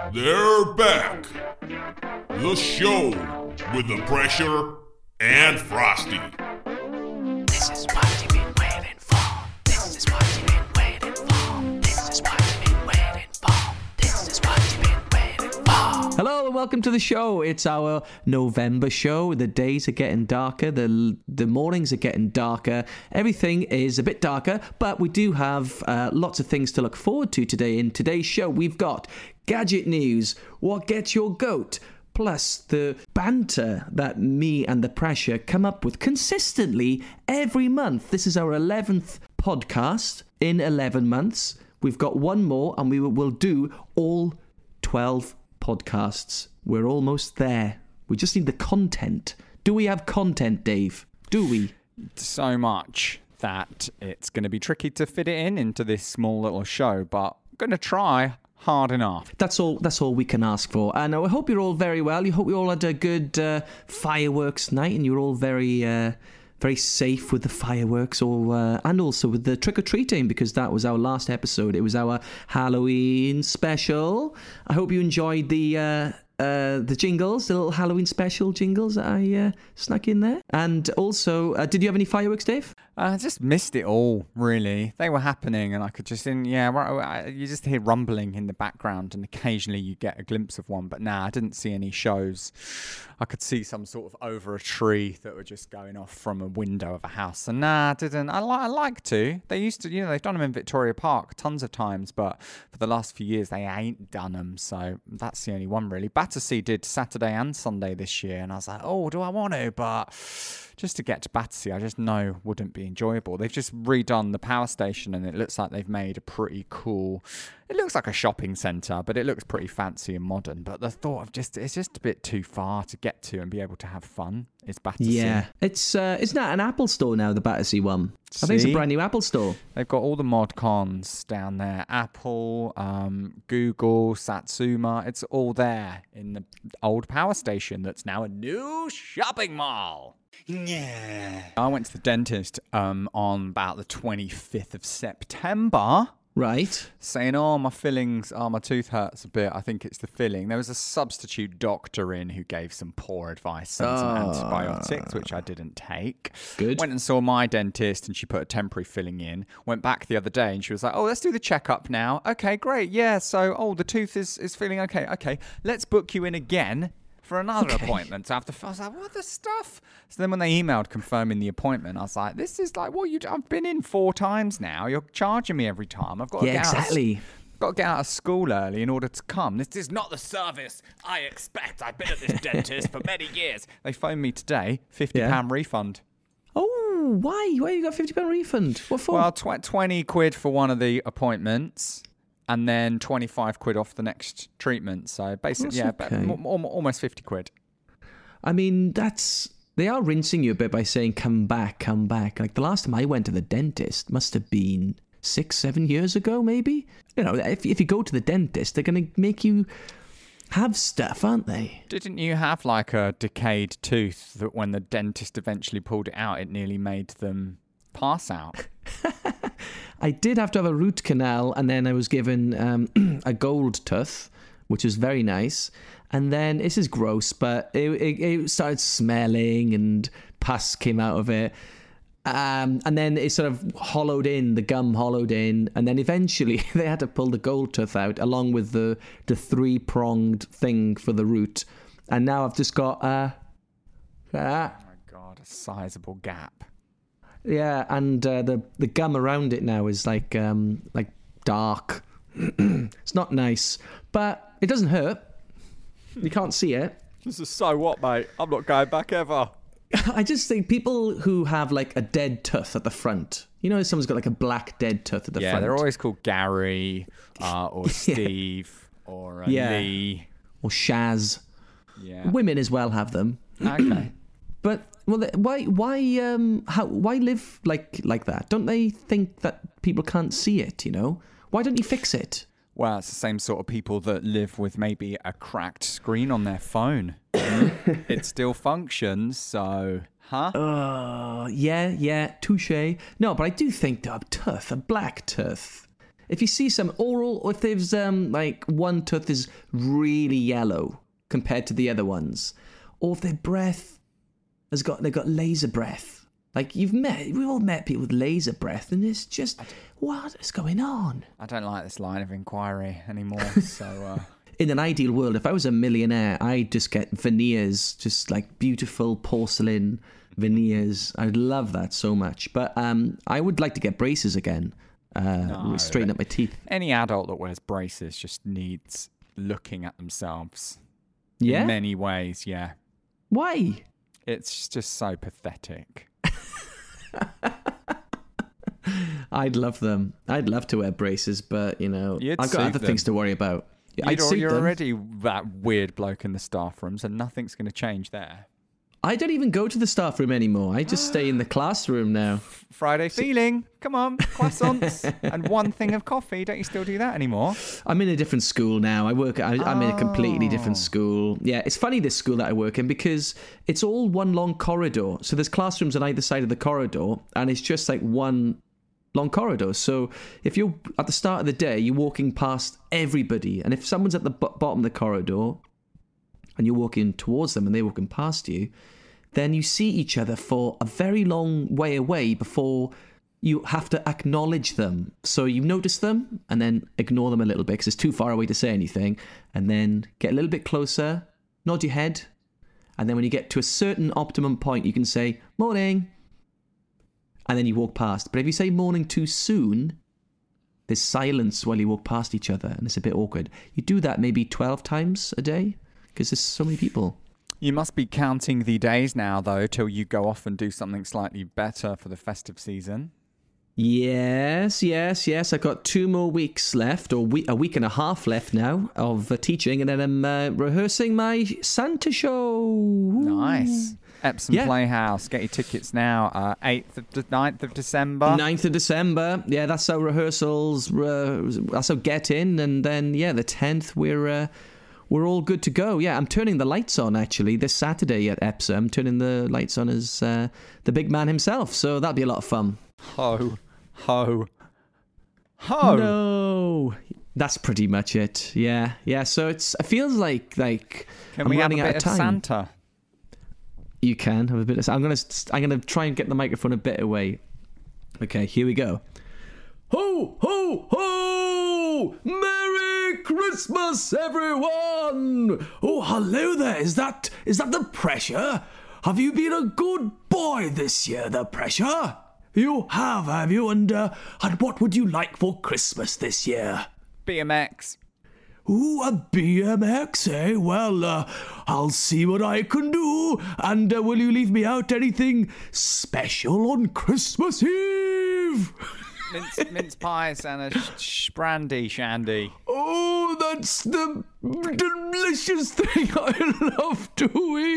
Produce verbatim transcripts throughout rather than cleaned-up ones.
They're back. The show with the pressure and Frosty. This is what you've been waiting for. This is what you've been waiting for. This is what you've been waiting for. This is what you've been waiting for. Hello and welcome to the show. It's our November show. The days are getting darker. The the mornings are getting darker. Everything is a bit darker, but we do have uh, lots of things to look forward to today. In today's show, we've got gadget news, what gets your goat, plus the banter that me and the pressure come up with consistently every month. This is our eleventh podcast in eleven months. We've got one more and we will we'll do all twelve podcasts. We're almost there. We just need the content. Do we have content, Dave? Do we? So much that it's going to be tricky to fit it in into this small little show, but I'm going to try hard enough. That's all. That's all we can ask for. And I hope you're all very well. You hope you all had a good uh, fireworks night, and you're all very, uh, very safe with the fireworks, or uh, and also with the trick or treating, because that was our last episode. It was our Halloween special. I hope you enjoyed the uh, uh, the jingles, the little Halloween special jingles that I uh, snuck in there. And also, uh, did you have any fireworks, Dave? I just missed it all, really. They were happening, and I could just, in yeah, right, you just hear rumbling in the background, and occasionally you get a glimpse of one. But nah, I didn't see any shows. I could see some sort of over a tree that were just going off from a window of a house. And nah, I didn't. I, li- I like to. They used to, you know, they've done them in Victoria Park tons of times, but for the last few years, they ain't done them. So that's the only one, really. Battersea did Saturday and Sunday this year, and I was like, oh, do I want to? But just to get to Battersea, I just know wouldn't be enjoyable. They've just redone the power station, and it looks like they've made a pretty cool... It looks like a shopping centre, but it looks pretty fancy and modern. But the thought of just... It's just a bit too far to get to and be able to have fun is Battersea. Yeah. It's, uh, isn't that an Apple store now, the Battersea one? See? I think it's a brand new Apple store. They've got all the mod cons down there. Apple, um, Google, Satsuma. It's all there in the old power station that's now a new shopping mall. Yeah. I went to the dentist um, on about the twenty-fifth of September. Right. Saying, oh, my fillings, oh, my tooth hurts a bit. I think it's the filling. There was a substitute doctor in who gave some poor advice, sent some Oh. antibiotics, which I didn't take. Good. Went and saw my dentist, and she put a temporary filling in. Went back the other day, and she was like, oh, let's do the checkup now. Okay, great. Yeah, so, oh, the tooth is, is feeling okay. Okay, let's book you in again for another Okay. appointment. So after, I was like, what the stuff? So then when they emailed confirming the appointment, I was like, this is like, what you? I've been in four times now. You're charging me every time. I've got to Yeah, get out of- exactly. got to get out of school early in order to come. This is not the service I expect. I've been at this dentist for many years. They phoned me today, fifty pounds Yeah. refund. Oh, why? Why you got fifty pounds refund? What for? Well, tw- twenty quid for one of the appointments, and then twenty-five quid off the next treatment. So basically, That's yeah, okay. but al- al- almost fifty quid. I mean, that's... They are rinsing you a bit by saying, come back, come back. Like, the last time I went to the dentist must have been six, seven years ago, maybe? You know, if, if you go to the dentist, they're going to make you have stuff, aren't they? Didn't you have like a decayed tooth that when the dentist eventually pulled it out, it nearly made them pass out? I did have to have a root canal, and then I was given um, a gold tooth, which was very nice. And then, this is gross, but it, it, it started smelling and pus came out of it. Um, and then it sort of hollowed in, the gum hollowed in. And then eventually they had to pull the gold tooth out along with the, the three-pronged thing for the root. And now I've just got... Uh, uh, Oh my God, a sizable gap. yeah, and uh, the, the gum around it now is like um, like dark. It's not nice, but it doesn't hurt. You can't see it. This is so what, mate? I'm not going back ever. I just think people who have like a dead tooth at the front, you know, someone's got like a black dead tooth at the Yeah, front. they're always called Gary uh, or Steve or uh, Yeah. Lee. Or Shaz. Yeah. Women as well have them. Okay. But well, why why um how why live like like that? Don't they think that people can't see it? You know, why don't you fix it? Well, it's the same sort of people that live with maybe a cracked screen on their phone. It still functions, so, huh? Uh, yeah, yeah, touche. No, but I do think that a tooth, a black tooth, If you see some oral, or if there's um like one tooth is really yellow compared to the other ones, or if their breath has got they've got laser breath. Like you've met, we've all met people with laser breath, and it's just what is going on? I don't like this line of inquiry anymore. So. Uh... In an ideal world, if I was a millionaire, I'd just get veneers, just like beautiful porcelain veneers. I'd love that so much. But um, I would like to get braces again, uh, No, straighten up my teeth. Any adult that wears braces just needs looking at themselves. Yeah? In many ways, yeah. Why? It's just so pathetic. I'd love them. I'd love to wear braces, but, you know, You'd I've got suit other them. things to worry about. I'd You'd al- suit you're them. already that weird bloke in the staff room, so nothing's going to change there. I don't even go to the staff room anymore. I just stay in the classroom now. Friday feeling, come on, croissants and one thing of coffee. Don't you still do that anymore? I'm in a different school now. I work. I, I'm in a completely different Oh. school. Yeah, it's funny this school that I work in because it's all one long corridor. So there's classrooms on either side of the corridor, and it's just like one long corridor. So if you're at the start of the day, you're walking past everybody, and if someone's at the b- bottom of the corridor, and you're walking towards them, and they're walking past you, then you see each other for a very long way away before you have to acknowledge them. So you notice them and then ignore them a little bit because it's too far away to say anything, and then get a little bit closer, nod your head, and then when you get to a certain optimum point, you can say, morning, and then you walk past. But if you say morning too soon, there's silence while you walk past each other, and it's a bit awkward. You do that maybe twelve times a day because there's so many people. You must be counting the days now, though, till you go off and do something slightly better for the festive season. Yes, yes, yes. I've got two more weeks left, or we- a week and a half left now of uh, teaching, and then I'm uh, rehearsing my Santa show. Ooh. Nice. Epsom Yeah. Playhouse. Get your tickets now. Uh, eighth of de- ninth of December. ninth of December. Yeah, that's our rehearsals. Uh, that's our get in, and then yeah, the tenth we're uh, we're all good to go. Yeah, I'm turning the lights on actually this Saturday at Epsom. I'm turning the lights on as uh, the big man himself, so that'll be a lot of fun. Ho, ho, ho. No, that's pretty much it. Yeah, yeah. So it's it feels like like Can I'm we have a running out bit of of time. Santa? You can have a bit of. I'm gonna. I'm gonna try and get the microphone a bit away. Okay, here we go. Ho ho ho! Merry Christmas, everyone! Oh, hello there. Is that is that the Pressure? Have you been a good boy this year, the Pressure? You have, have you? And uh, and what would you like for Christmas this year? B M X. Ooh, a B M X, eh? Well, uh, I'll see what I can do. And uh, will you leave me out anything special on Christmas Eve? Mince, mince pies and a sh- sh- brandy shandy. Oh, that's the delicious thing I love to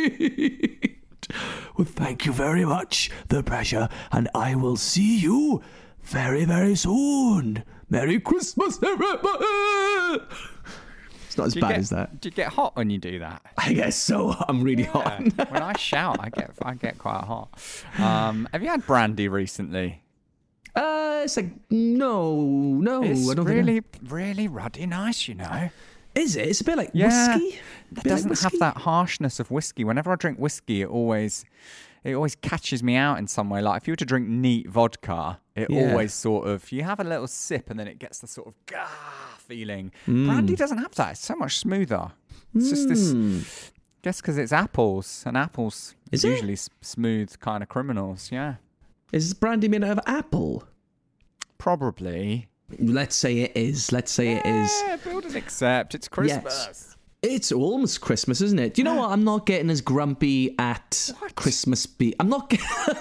eat. Well, thank you very much, The Pressure, and I will see you very, very soon. Merry Christmas, everybody! It's not as Do you bad get, as that. Do you get hot when you do that? I guess so. I'm really hot. Yeah. When I shout, I get I get quite hot. Um, have you had brandy recently? Uh, it's like no, no. It's I don't really, think really ruddy nice, you know. I... Is it? It's a bit like Yeah, whiskey. It Bit like doesn't have whiskey? that harshness of whiskey. Whenever I drink whiskey, it always, it always catches me out in some way. Like if you were to drink neat vodka, it Yeah. always sort of you have a little sip and then it gets the sort of gah feeling. Mm. Brandy doesn't have that. It's so much smoother. It's just this. Guess because it's apples, and apples Is are it? usually s- smooth kind of criminals. Yeah, Is brandy made out of apple? probably. Let's say it is. Let's say it is. Yeah, build and accept. It's Christmas. Yes. It's almost Christmas, isn't it? Do you know what? I'm not getting as grumpy at What? Christmas. Be- I'm not. Get-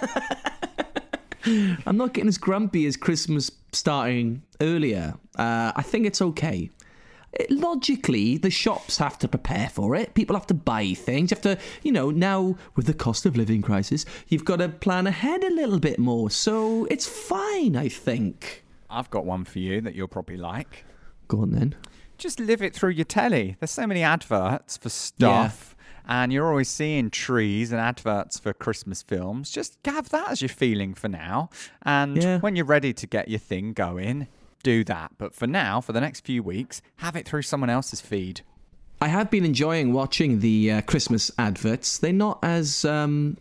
I'm not getting as grumpy as Christmas starting earlier. Uh, I think it's okay. It, logically, the shops have to prepare for it. People have to buy things. You have to, you know, now with the cost of living crisis, you've got to plan ahead a little bit more. So it's fine, I think. I've got one for you that you'll probably like. Go on then. Just live it through your telly. There's so many adverts for stuff, and you're always seeing trees and adverts for Christmas films. Just have that as your feeling for now. And Yeah. when you're ready to get your thing going, do that. But for now, for the next few weeks, have it through someone else's feed. I have been enjoying watching the uh, Christmas adverts. They're not as um,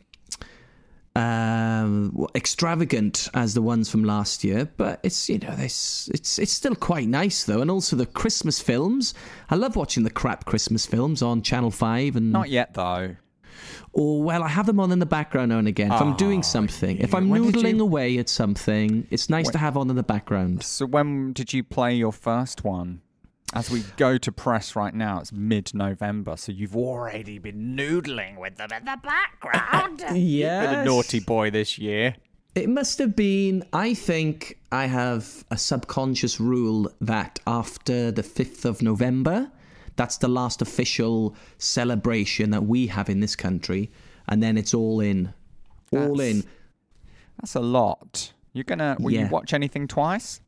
um, extravagant as the ones from last year, but it's you know it's it's it's still quite nice though. And also the Christmas films. I love watching the crap Christmas films on Channel Five. And Not yet though. Or, well, I have them on in the background now and again. If I'm doing something, if I'm When did noodling you- away at something, it's nice to have on in the background. So when did you play your first one? As we go to press right now, it's mid-November, so you've already been noodling with them in the background. Yes. You've been a naughty boy this year. It must have been, I think I have a subconscious rule that after the fifth of November, that's the last official celebration that we have in this country. And then it's all in. All That's- in. That's a lot. You're gonna. Will Yeah. you watch anything twice?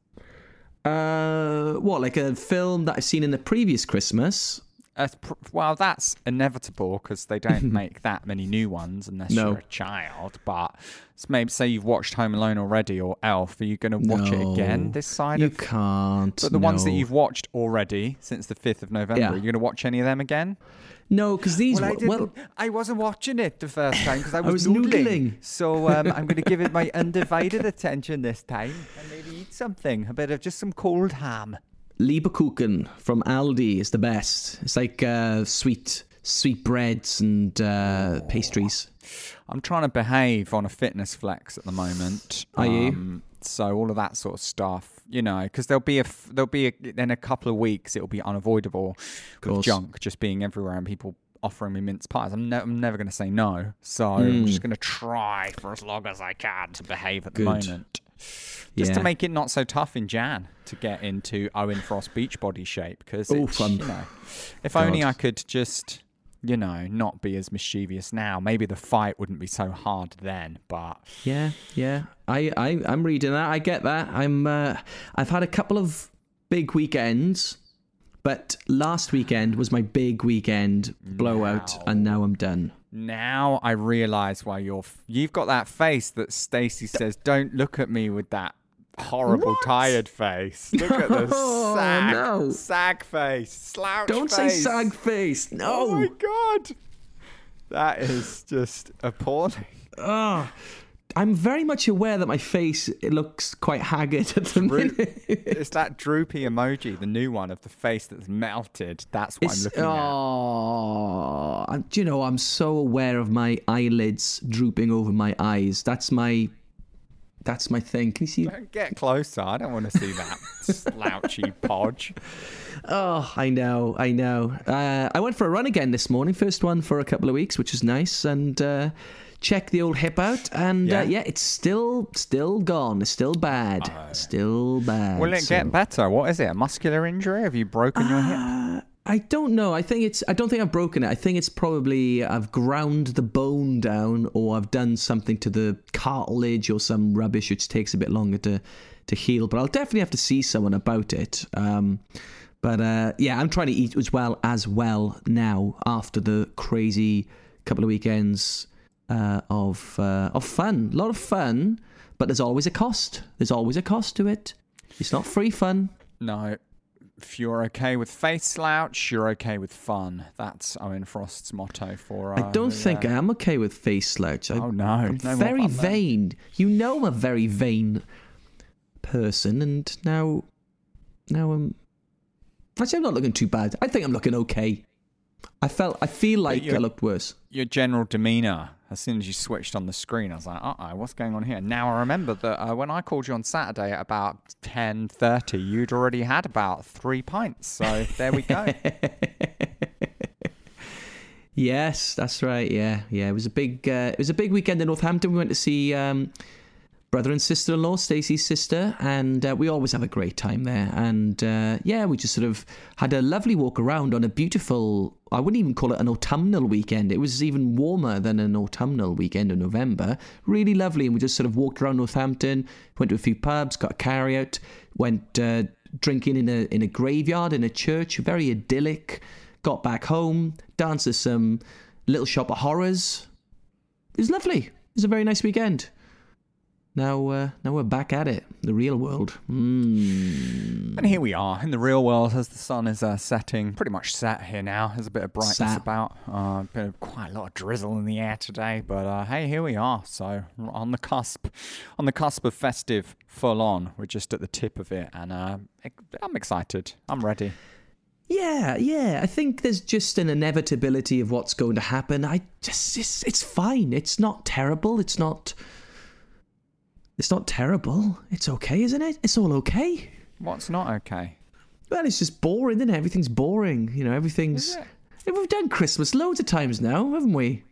Uh, what, like a film that I've seen in the previous Christmas? Uh, pr- well, that's inevitable because they don't make that many new ones unless No. you're a child. But s- maybe say you've watched Home Alone already or Elf. Are you going to watch it again No, this side You of? can't. But the ones that no. you've watched already since the fifth of November, Yeah. are you going to watch any of them again? No, because these Well, I were- didn't. well, I wasn't watching it the first time because I was, was noodling. noodling. So um, I'm going to give it my undivided attention this time and maybe eat something, a bit of just some cold ham. Leberkuchen from Aldi is the best. It's like uh, sweet sweet breads and uh, pastries. I'm trying to behave on a fitness flex at the moment. Are you? Um, so all of that sort of stuff, you know, because there'll be a f- there'll be a, in a couple of weeks it'll be unavoidable with Course. junk just being everywhere and people offering me mince pies. I'm, ne- I'm never going to say no, so I'm just going to try for as long as I can to behave at the Good. moment, just to Yeah. make it not so tough in Jan to get into Owen Frost Beachbody shape. Because Oh, it's, fun. you know, if only God. I could just. You know, not be as mischievous now. Maybe the fight wouldn't be so hard then, but Yeah, yeah. I, I, I'm reading that. I get that. I'm. Uh, I've had a couple of big weekends, but last weekend was my big weekend blowout, Now. and now I'm done. now I realise why you're. F- you've got that face that Stacey says, "Don't look at me with that horrible What? tired face. Look at the No, sag, no. sag face, slouch Don't say face. sag face. Oh my No. god, that is just appalling. Oh, I'm very much aware that my face it looks quite haggard at the Dro- minute. it's that droopy emoji, the new one of the face that's melted. That's what I'm It's- looking at. oh, I'm- do you know, I'm so aware of my eyelids drooping over my eyes. That's my, that's my thing. Can you see? Don't get closer. I don't want to see that slouchy podge. Oh, I know, I know. Uh, I went for a run again this morning. First one for a couple of weeks, which is nice. And uh, check the old hip out. And Yeah. uh, yeah, it's still, still gone. It's still bad. still bad. Will it so- get better? What is it? A muscular injury? Have you broken your hip? Uh, I don't know. I think it's. I don't think I've broken it. I think it's probably I've ground the bone down, or I've done something to the cartilage, or some rubbish which takes a bit longer to to heal. But I'll definitely have to see someone about it. Um, but uh, yeah, I'm trying to eat as well as well now after the crazy couple of weekends uh, of uh, of fun. A lot of fun, but there's always a cost. There's always a cost to it. It's not free fun. No. If you're okay with face slouch, you're okay with fun. That's Owen Frost's motto for. Uh, I don't the, think uh, I am okay with face slouch. I, Oh, no. I'm No more very fun then. vain. You know I'm a very vain person, and now, now I'm. Actually, I'm not looking too bad. I think I'm looking okay. I felt. I feel like you're- I looked worse. Your general demeanour, as soon as you switched on the screen, I was like, uh-oh, what's going on here? Now I remember that uh, when I called you on Saturday at about ten thirty, you'd already had about three pints. So there we go. Yes, that's right. Yeah, yeah. It was a big. Uh, it was a big weekend in Northampton. We went to see um, brother and sister-in-law, Stacey's sister, and uh, we always have a great time there. And uh, yeah, we just sort of had a lovely walk around on a beautiful. I wouldn't even call it an autumnal weekend. It was even warmer than an autumnal weekend in November. Really lovely, and we just sort of walked around Northampton, went to a few pubs, got a carry-out, went uh, drinking in a in a graveyard in a church. Very idyllic. Got back home, danced to some Little Shop of Horrors. It was lovely. It was a very nice weekend. now uh, now we're back at it, the real world. Mm. And here we are in the real world as the sun is uh, setting, pretty much set here now. There's a bit of brightness Sat. about, uh, bit of quite a lot of drizzle in the air today. But uh, hey, here we are. So on the cusp, on the cusp of festive, full on. We're just at the tip of it, and uh, I'm excited. I'm ready. Yeah, yeah. I think there's just an inevitability of what's going to happen. I just, it's, it's fine. It's not terrible. It's not. It's not terrible. It's okay, isn't it? It's all okay. What's not okay? Well, it's just boring, isn't it? Everything's boring. You know, everything's. Is We've done Christmas loads of times now, haven't we?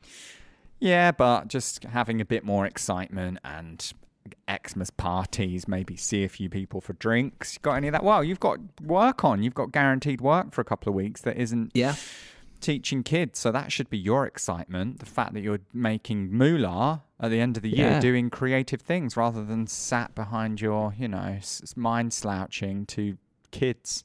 Yeah, but just having a bit more excitement and Xmas parties, maybe see a few people for drinks. You got any of that? Well, you've got work on. You've got guaranteed work for a couple of weeks that isn't Yeah. teaching kids. So that should be your excitement. The fact that you're making moolah at the end of the year, Yeah. doing creative things rather than sat behind your, you know, s- mind slouching to kids.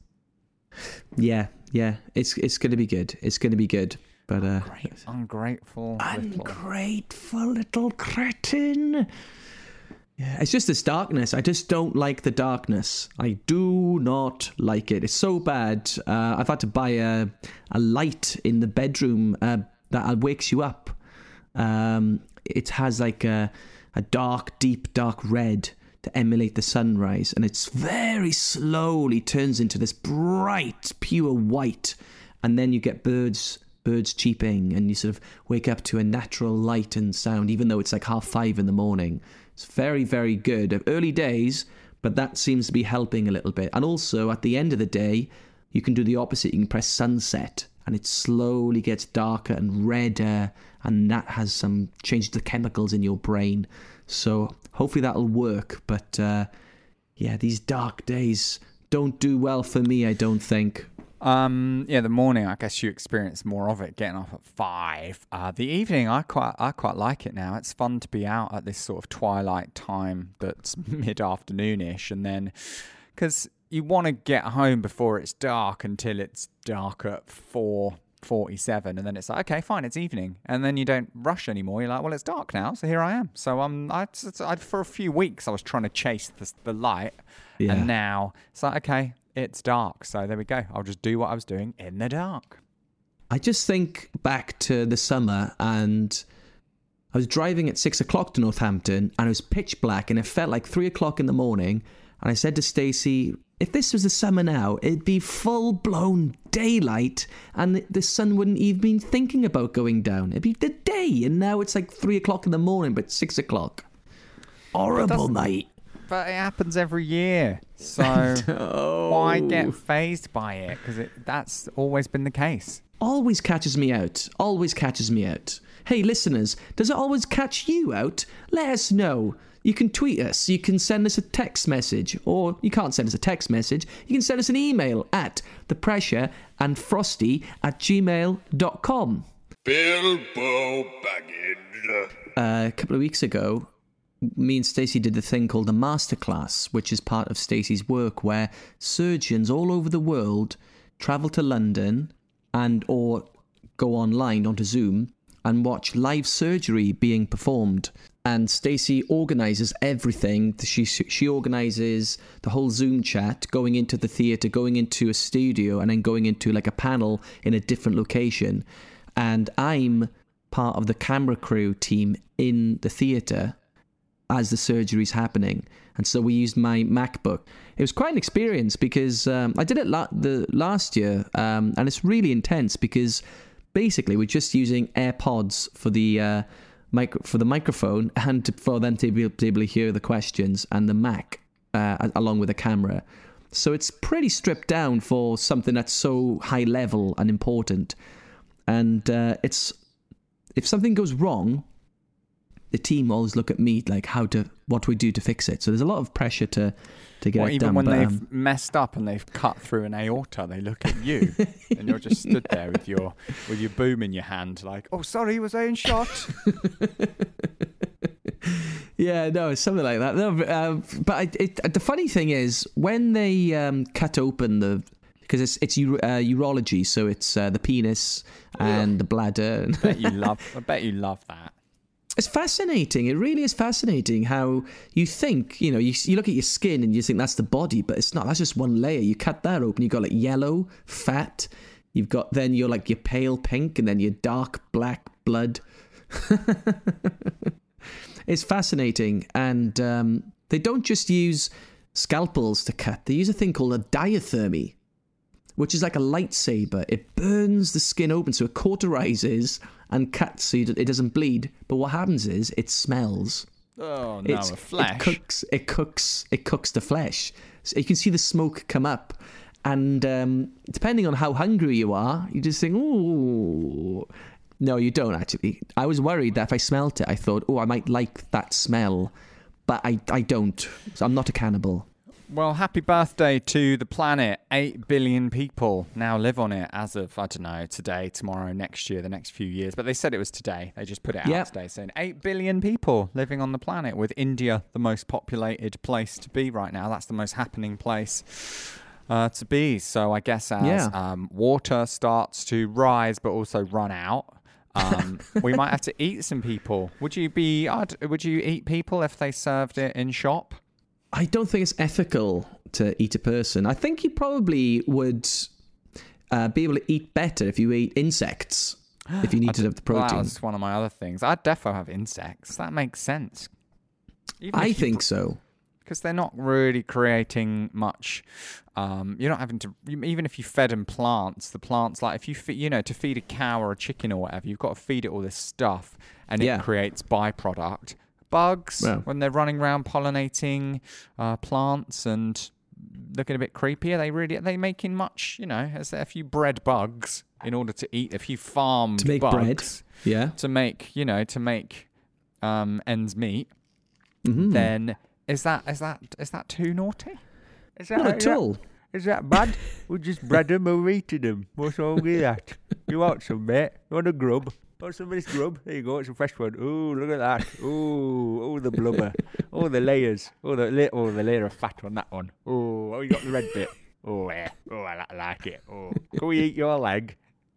Yeah, yeah. It's it's going to be good. It's going to be good. But uh, Great, ungrateful little. ungrateful little cretin. Yeah, it's just this darkness. I just don't like the darkness. I do not like it. It's so bad. Uh, I've had to buy a a light in the bedroom uh, that wakes you up. Um, it has like a a dark, deep, dark red to emulate the sunrise, and it's very slowly turns into this bright, pure white, and then you get birds. birds cheeping, and you sort of wake up to a natural light and sound, even though it's like half five in the morning. It's very, very good. Early days, but that seems to be helping a little bit. And also, at the end of the day, you can do the opposite. You can press sunset, and it slowly gets darker and redder, and that has some change to the chemicals in your brain. So hopefully that'll work. But uh, yeah, these dark days don't do well for me, I don't think. Um, yeah, the morning, I guess you experience more of it, getting up at five. Uh, the evening, I quite, I quite like it now. It's fun to be out at this sort of twilight time that's mid-afternoon-ish, and then, because you want to get home before it's dark until it's dark at four forty-seven, and then it's like, okay, fine, it's evening, and then you don't rush anymore. You're like, well, it's dark now, so here I am. So um, I, I for a few weeks, I was trying to chase the, the light, Yeah. and now it's like, okay, it's dark, so there we go. I'll just do what I was doing in the dark. I just think back to the summer, and I was driving at six o'clock to Northampton, and it was pitch black, and it felt like three o'clock in the morning. And I said to Stacey, if this was the summer now, it'd be full-blown daylight, and the sun wouldn't even be thinking about going down. It'd be the day, and now it's like three o'clock in the morning, but six o'clock. Horrible, mate. But it happens every year, so why get phased by it? Because that's always been the case. Always catches me out. Always catches me out. Hey, listeners, does it always catch you out? Let us know. You can tweet us. You can send us a text message. Or you can't send us a text message. You can send us an email at thepressureandfrosty at gmail dot com. Bilbo Baggins. Uh, a couple of weeks ago, me and Stacey did the thing called the Masterclass, which is part of Stacey's work, where surgeons all over the world travel to London and or go online onto Zoom and watch live surgery being performed. And Stacey organises everything. She she organises the whole Zoom chat, going into the theatre, going into a studio, and then going into like a panel in a different location. And I'm part of the camera crew team in the theatre as the surgery's happening. And so we used my MacBook. It was quite an experience because um, I did it la- the last year, um, and it's really intense because basically we're just using AirPods for the uh, micro- for the microphone and to, for them to be, to be able to hear the questions, and the Mac uh, along with the camera. So it's pretty stripped down for something that's so high level and important. And uh, it's if something goes wrong, the team always look at me like, how to, what do we do to fix it? So there's a lot of pressure to, to get Well, it even done. when but, they've um, messed up and they've cut through an aorta, they look at you and you're just stood there with your with your boom in your hand, like, oh, sorry, was I in shot? yeah, no, it's something like that. No, but, uh, but I, it, the funny thing is, when they um, cut open the, because it's it's uro- uh, urology, so it's uh, the penis and the bladder. I bet you love. I bet you love that. It's fascinating. It really is fascinating how you think, you know, you, you look at your skin and you think that's the body, but it's not. That's just one layer. You cut that open, you've got like yellow, fat. You've got then you're like your pale pink and then your dark black blood. It's fascinating. And um, they don't just use scalpels to cut. They use a thing called a diathermy, which is like a lightsaber. It burns the skin open so it cauterizes and cuts so it doesn't bleed. But what happens is it smells. Oh no, It's, a flesh. It cooks. It cooks. It cooks the flesh. So you can see the smoke come up, and um, depending on how hungry you are, you just think, "Ooh." No, you don't actually. I was worried that if I smelt it, I thought, "Oh, I might like that smell," but I, I don't. So I'm not a cannibal. Well, happy birthday to the planet. Eight billion people now live on it as of, I don't know, today, tomorrow, next year, the next few years. But they said it was today. They just put it out Yep. today saying eight billion people living on the planet, with India the most populated place to be right now. That's the most happening place uh, to be. So I guess as Yeah. um, water starts to rise but also run out, um, we might have to eat some people. Would you be? I'd- Would you eat people if they served it in shop? I don't think it's ethical to eat a person. I think you probably would uh, be able to eat better if you ate insects, if you needed the Well, that protein. was one of my other things. I'd defo have insects. That makes sense. Even I if you- think so. because they're not really creating much. Um, you're not having to. you- Even if you fed them plants, the plants like if you fe- you know to feed a cow or a chicken or whatever, you've got to feed it all this stuff, and Yeah. it creates byproduct. Bugs Well. when they're running around pollinating uh, plants and looking a bit creepy. Are they really? Are they making much? You know, is there a few bred bugs in order to eat? A few farmed To make bugs bread. Yeah. to make you know to make um, ends meet. Mhm. Then is that is that is that too naughty? Is that, Not is at that- all. Is that bad? We just bred them and we're eating them. What's wrong with that? You want some, mate? You want a grub? Want some of this grub? There you go. It's a fresh one. Ooh, look at that. Ooh, oh the blubber. Oh the layers. Oh the la- oh the layer of fat on that one. Oh, oh you got the red bit. Oh yeah. Oh I li- like it. Oh, can we eat your leg?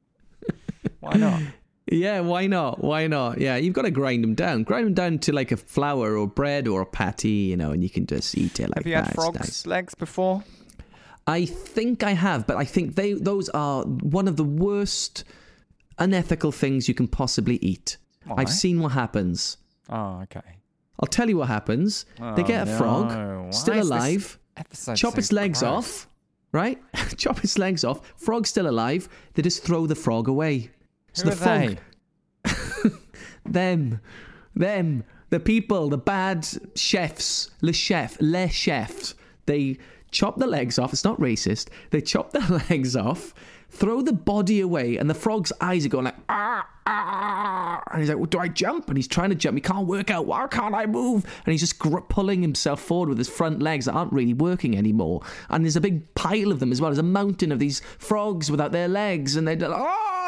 Why not? Yeah, why not? Why not? Yeah, you've got to grind them down. Grind them down to like a flour or bread or a patty, you know, and you can just eat it like Have you that. had It's frogs' nice. legs before? I think I have, but I think they those are one of the worst unethical things you can possibly eat. Why? I've seen what happens. Oh, okay. I'll tell you what happens. they Oh, get a no. frog, Why still is this alive, episode chop so its legs gross? off, right? Chop its legs off. Frog's still alive. They just throw the frog away. So Who the are frog, they? them, them, the people, the bad chefs, le chef, les chefs. They chop the legs off. It's not racist. They chop the legs off, throw the body away, and the frog's eyes are going like, ah, ah. And he's like, well, do I jump? And he's trying to jump. He can't work out. Why can't I move? And he's just gr- pulling himself forward with his front legs that aren't really working anymore. And there's a big pile of them as well. There's a mountain of these frogs without their legs. And they're like,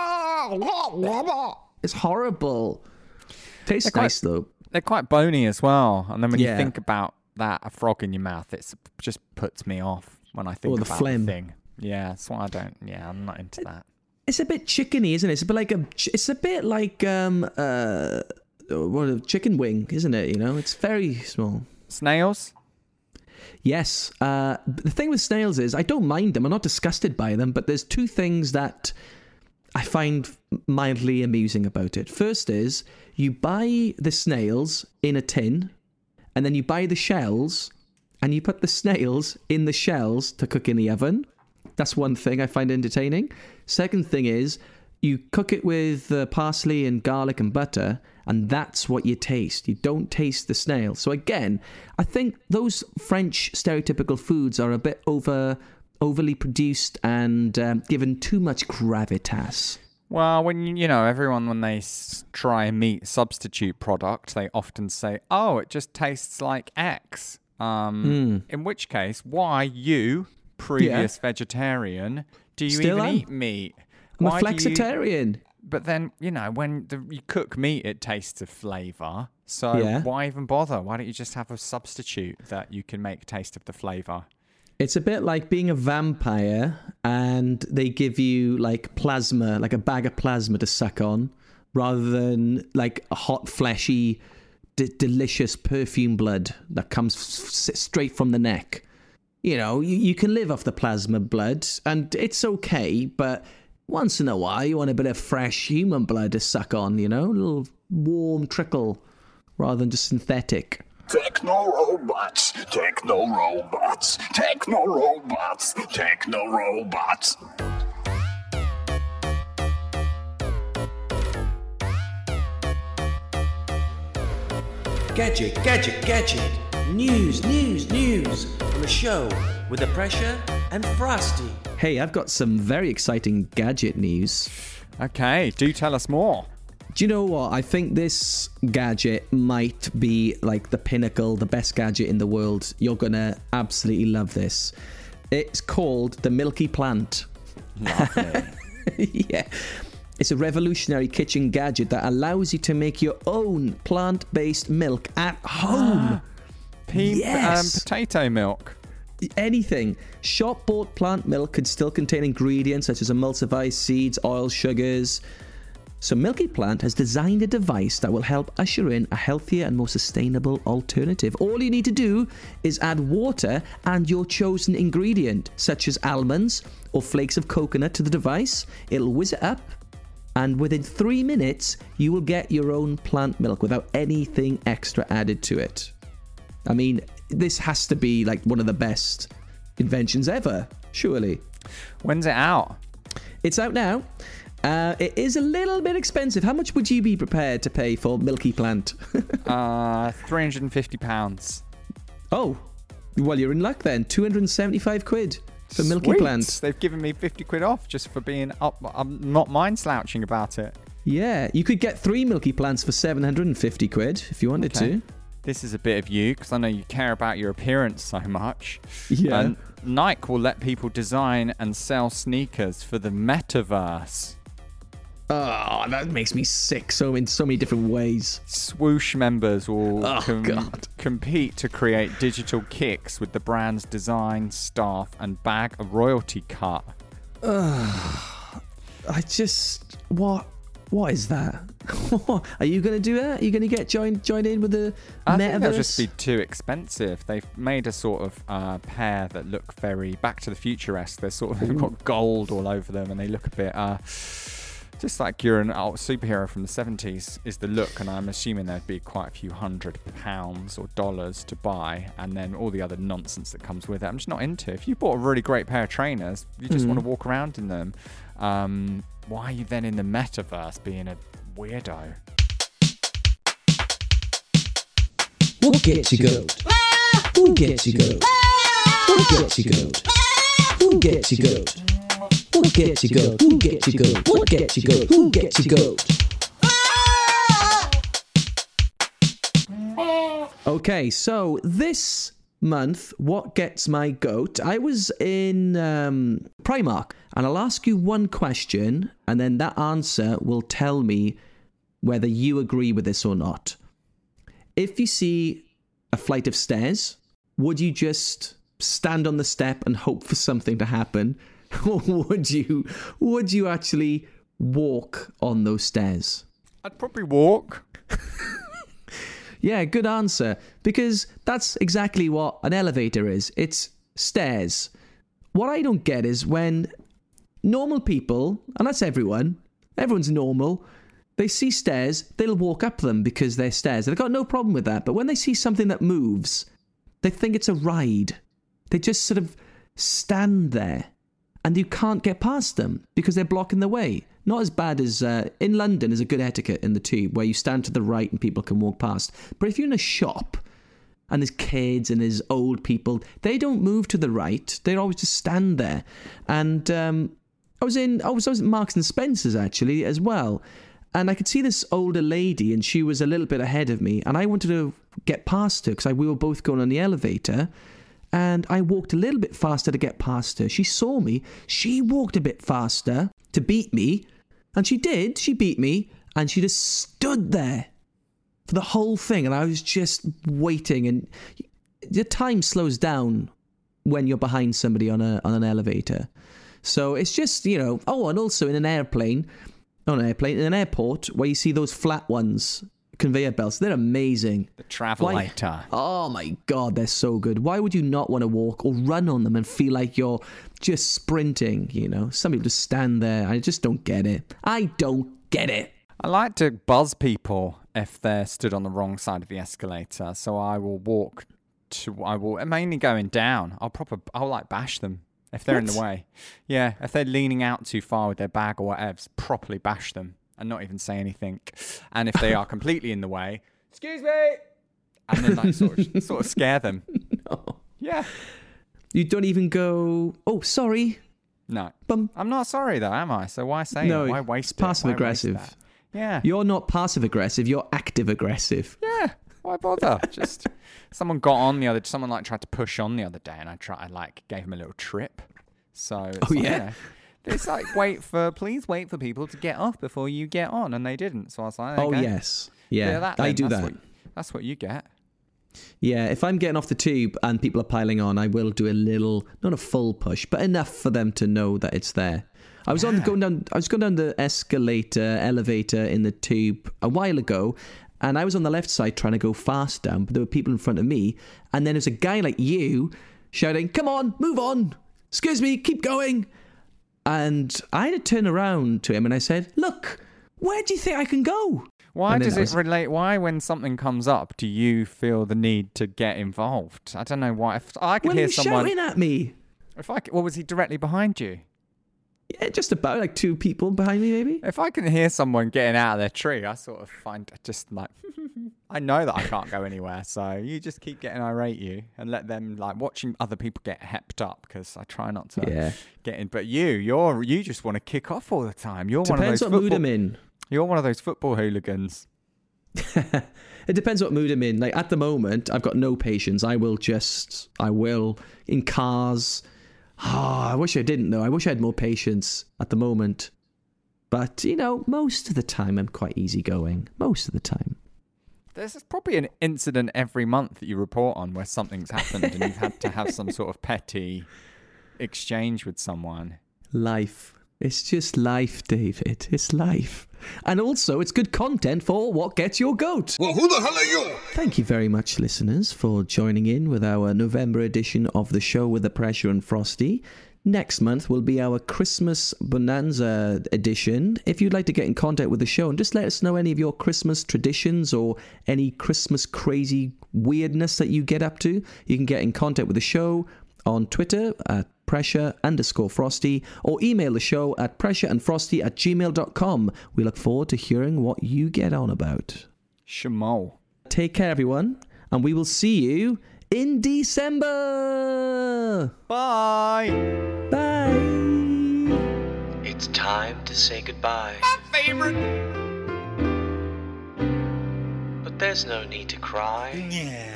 ah, it's horrible. Tastes They're quite- nice, though. They're quite bony as well. And then when Yeah. you think about that, a frog in your mouth, it just puts me off when I think Or the about phlegm. the thing. Yeah, that's why I don't. Yeah, I'm not into that. It's a bit chickeny, isn't it? It's a bit like a. It's a bit like um uh, what a chicken wing, isn't it? You know, it's very small. Snails? Yes. Uh, the thing with snails is I don't mind them. I'm not disgusted by them. But there's two things that I find mildly amusing about it. First is you buy the snails in a tin, and then you buy the shells, and you put the snails in the shells to cook in the oven. That's one thing I find entertaining. Second thing is you cook it with uh, parsley and garlic and butter, and that's what you taste. You don't taste the snail. So again, I think those French stereotypical foods are a bit over overly produced and um, given too much gravitas. Well, when you you know everyone when they s- try a meat substitute product, they often say, "Oh, it just tastes like X." Um, In which case, why you, previous vegetarian, do you Still even am. eat meat? I'm Why a do you- flexitarian. But then, you know, when the, you cook meat, it tastes of flavour. So Yeah. why even bother? Why don't you just have a substitute that you can make taste of the flavour? It's a bit like being a vampire and they give you like plasma, like a bag of plasma to suck on, rather than like a hot, fleshy, d- delicious perfume blood that comes f- f- straight from the neck. You know, you, you can live off the plasma blood, and it's okay, but once in a while you want a bit of fresh human blood to suck on, you know, a little warm trickle rather than just synthetic. Techno robots, techno robots, techno robots, techno robots. Gadget, gadget, gadget. News, news, news on the show with the Pressure and Frosty. Hey, I've got some very exciting gadget news. Okay, do tell us more. Do you know what? I think this gadget might be like the pinnacle, the best gadget in the world. You're going to absolutely love this. It's called the Milky Plant. Lovely. Yeah. It's a revolutionary kitchen gadget that allows you to make your own plant-based milk at home. Pe- Yes. um, potato milk. Anything. Shop-bought plant milk could still contain ingredients such as emulsified seeds, oils, sugars. So Milky Plant has designed a device that will help usher in a healthier and more sustainable alternative. All you need to do is add water and your chosen ingredient, such as almonds or flakes of coconut, to the device. It'll whiz it up, and within three minutes, you will get your own plant milk without anything extra added to it. I mean, this has to be like one of the best inventions ever, surely. When's it out? It's out now. Uh, it is a little bit expensive. How much would you be prepared to pay for Milky Plant? uh, three hundred fifty pounds. Oh, well, you're in luck then. two hundred seventy-five quid for Milky Sweet. Plant. They've given me fifty quid off just for being up. I'm not mind slouching about it. Yeah, you could get three Milky Plants for seven hundred fifty quid if you wanted Okay. to. This is a bit of you, because I know you care about your appearance so much. Yeah. And Nike will let people design and sell sneakers for the metaverse. Oh, that makes me sick so in so many different ways. Swoosh members will Oh, God. compete to create digital kicks with the brand's design, staff, and bag a royalty cut. I just what what is that? Are you going to do that? Are you going to get joined joined in with the I metaverse? think they'll just be too expensive. They've made a sort of uh, pair that look very Back to the Future-esque. They're sort of they've got gold all over them, and they look a bit uh, just like you're an old superhero from the seventies is the look. And I'm assuming there'd be quite a few hundred pounds or dollars to buy, and then all the other nonsense that comes with it. I'm just not into. If you bought a really great pair of trainers, you just Mm. want to walk around in them. Um, why are you then in the metaverse being a weirdo? What gets you goat? Who gets you goat? What gets you goat? Who gets you goat? What gets you goat? Who gets you goat? What gets you goat? Who gets you goat? Okay, so this month, what gets my goat? I was in um, Primark, and I'll ask you one question, and then that answer will tell me whether you agree with this or not. If you see a flight of stairs, would you just stand on the step and hope for something to happen, or would you would you actually walk on those stairs? I'd probably walk. Yeah, good answer. Because that's exactly what an elevator is. It's stairs. What I don't get is when normal people, and that's everyone, everyone's normal, they see stairs, they'll walk up them because they're stairs. They've got no problem with that. But when they see something that moves, they think it's a ride. They just sort of stand there, and you can't get past them because they're blocking the way. Not as bad as uh, in London is a good etiquette in the tube where you stand to the right and people can walk past. But if you're in a shop and there's kids and there's old people, they don't move to the right. They always just stand there. And um, I was in I was, I was at Marks and Spencer's actually as well, and I could see this older lady, and she was a little bit ahead of me, and I wanted to get past her because we were both going on the elevator. And I walked a little bit faster to get past her. She saw me. She walked a bit faster to beat me. And she did. She beat me. And she just stood there for the whole thing. And I was just waiting. And the time slows down when you're behind somebody on a on an elevator. So it's just, you know... Oh, and also in an airplane, on an airplane, in an airport, where you see those flat ones, conveyor belts. They're amazing. The Travelator. Oh my God, they're so good. Why would you not want to walk or run on them and feel like you're just sprinting, you know? Some people just stand there. I just don't get it. I don't get it. I like to buzz people if they're stood on the wrong side of the escalator. So I will walk to, I will, mainly going down. I'll proper, I'll like bash them if they're What? in the way. Yeah, if they're leaning out too far with their bag or whatever, properly bash them and not even say anything. And if they are completely in the way, excuse me, and then like sort of, sort of scare them. No. Yeah. You don't even go, oh, sorry. No. Bum. I'm not sorry though, am I? So why say No, it? Why waste it's it? Why passive waste aggressive. that? Yeah. You're not passive aggressive, you're active aggressive. Yeah. Why bother? Just someone got on the other. Someone like tried to push on the other day, and I tried. I like gave him a little trip. So it's Oh, like, yeah? you know, it's like wait for please wait for people to get off before you get on, and they didn't. So I was like, there you Oh, go. yes. Yeah, that, I then. do That's that. What, that's what you get. Yeah, if I'm getting off the tube and people are piling on, I will do a little, not a full push, but enough for them to know that it's there. I was on going down. I was going down the escalator, elevator in the tube a while ago, and I was on the left side trying to go fast down, but there were people in front of me, and then there's a guy like you shouting, "Come on, move on! Excuse me, keep going!" And I had to turn around to him and I said, "Look, where do you think I can go?" Why And then does that it was- relate? Why, when something comes up, do you feel the need to get involved? I don't know why. If I could Well, hear he's someone, shouting at me. if I, could, well, was he directly behind you? Yeah, just about like two people behind me, maybe. If I can hear someone getting out of their tree, I sort of find just like I know that I can't go anywhere, so you just keep getting irate, you, and let them like watching other people get hepped up because I try not to Yeah. get in. But you, you're you just want to kick off all the time. You're one of Depends those what mood football, I'm in. You're one of those football hooligans. It depends what mood I'm in. Like at the moment, I've got no patience. I will just, I will in cars. Ah, I wish I didn't though. I wish I had more patience at the moment. But you know, most of the time I'm quite easygoing. Most of the time. There's probably an incident every month that you report on where something's happened and you've had to have some sort of petty exchange with someone. Life. It's just life, David. It's life. And also, it's good content for What Gets Your Goat. Well, who the hell are you? Thank you very much, listeners, for joining in with our November edition of the show with the Pressure and Frosty. Next month will be our Christmas Bonanza edition. If you'd like to get in contact with the show and just let us know any of your Christmas traditions or any Christmas crazy weirdness that you get up to, you can get in contact with the show on Twitter at pressure underscore frosty or email the show at pressureandfrosty at gmail dot com. We look forward to hearing what you get on about. Shamo. Take care, everyone, and we will see you in December. Bye. Bye. It's time to say goodbye. My favorite. But there's no need to cry. Yeah.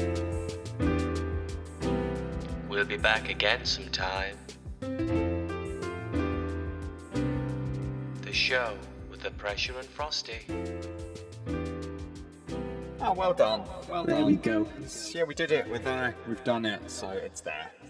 We'll be back again sometime. The show with the Pressure and Frosty. Oh, well done. Well There done. we go. Yeah, we did it. With uh, we've done it, so it's there.